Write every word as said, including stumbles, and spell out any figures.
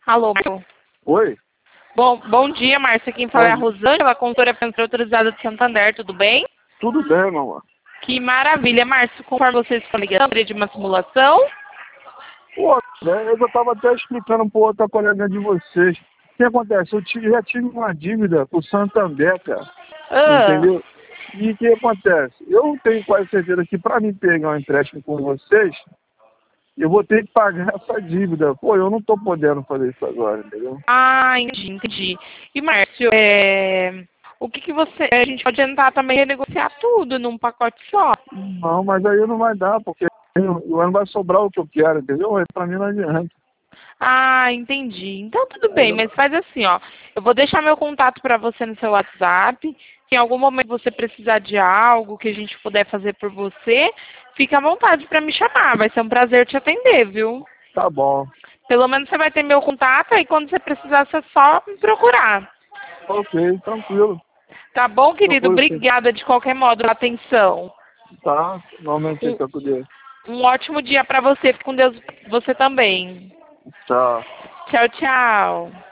Alô, Márcio. Oi? Bom, bom dia, Márcio. Quem fala é a Oi. Rosângela, consultora financeira autorizada de Santander. Tudo bem? Tudo bem, meu amor. Que maravilha, Márcio. Conforme vocês estão ligando, de uma simulação. Pô, né, eu estava até explicando para outra colega de vocês. O que acontece? Eu tive- já tive uma dívida com o Santander, cara. Ah, Entendeu? E o que acontece? Eu tenho quase certeza que para mim pegar um empréstimo com vocês, eu vou ter que pagar essa dívida. Pô, eu não estou podendo fazer isso agora, entendeu? ah, entendi, entendi. E, Márcio, é... o que, que você... A gente pode tentar também renegociar tudo num pacote só. Não, mas aí não vai dar, porque não vai sobrar o que eu quero, entendeu? Para mim não adianta. Ah, entendi. Então tudo bem, Entendeu? mas faz assim, ó. Eu vou deixar meu contato para você no seu WhatsApp. Se em algum momento você precisar de algo que a gente puder fazer por você, fica à vontade para me chamar. Vai ser um prazer te atender, viu? Tá bom. Pelo menos você vai ter meu contato e quando você precisar, você é só me procurar. Ok, tranquilo. Tá bom, querido? Procuro sim. Obrigada de qualquer modo pela atenção. Tá? Normalmente Um, fica com Deus. um ótimo dia para você. Fique com Deus, você também. Tchau. Tchau, tchau.